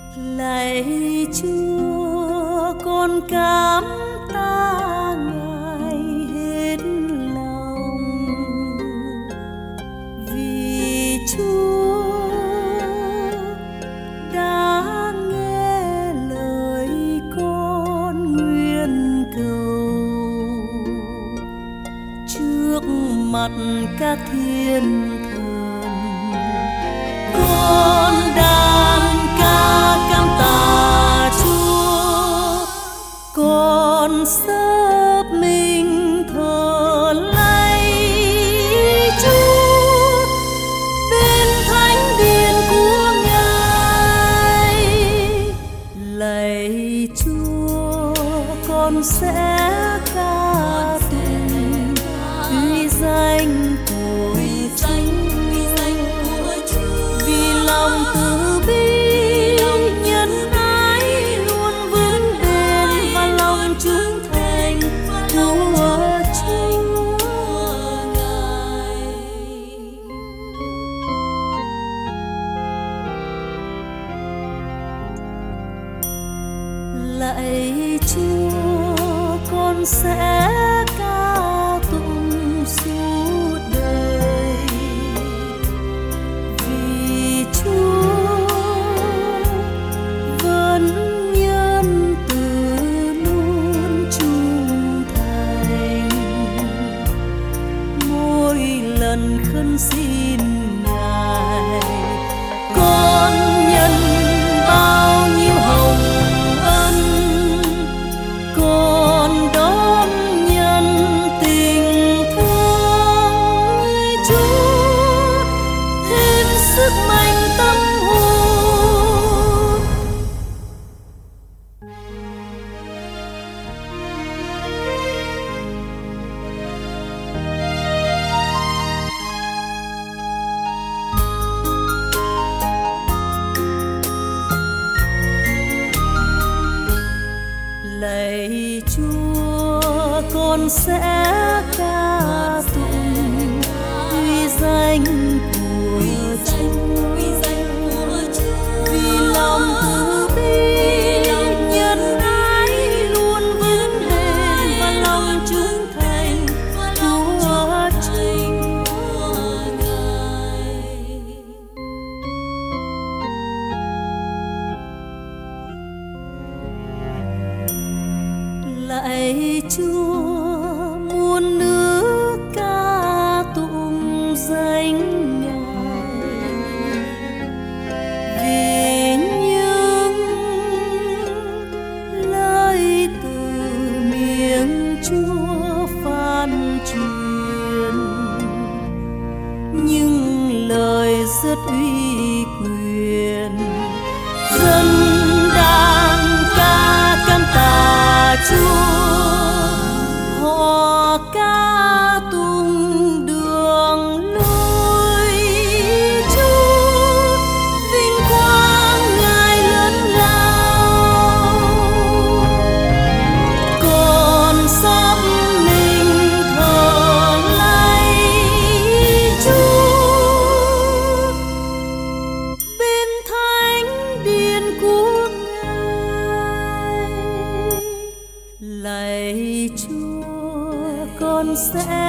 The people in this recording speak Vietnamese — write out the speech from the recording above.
Lạy Chúa, con cám ta Ngài hết lòng, vì Chúa đã nghe lời con nguyện cầu trước mặt các thiên thần. Con đàn ca cảm tạ Chúa, con sớp mình thờ lạy Chúa bên thánh điện của Ngài. Lạy Chúa, con sẽ ca tụng uy danh của Chúa, vì lòng từ bi nhân ái luôn vững bền và lòng trung thành của Chúa Ngài. Lạy Chúa, con sẽ ca tụng suốt đời, vì Chúa vẫn nhân từ luôn trung thành. Mỗi lần khấn xin Ngài, con nhân bao nhiêu hồng ân, con đón nhận tình thương Chúa, thêm sức mạnh tâm hồn. Lạy Chúa, con sẽ ca tụng uy danh của Chúa, vì lòng từ bi nhân ái luôn vững bền và lòng trung thành của Chúa Ngài. Lạy Chúa, muôn nước ca tụng danh Ngài, vì những lời từ miệng Chúa phán truyền, những lời rất uy quyền. Dân đang ca cảm tạ Chúa, họ ca tụng đường lối Chúa, vinh quang Ngài lớn lao. Con sắp mình thờ lạy Chúa bên thánh điện của Ngài. Lạy Chúa, con sẽ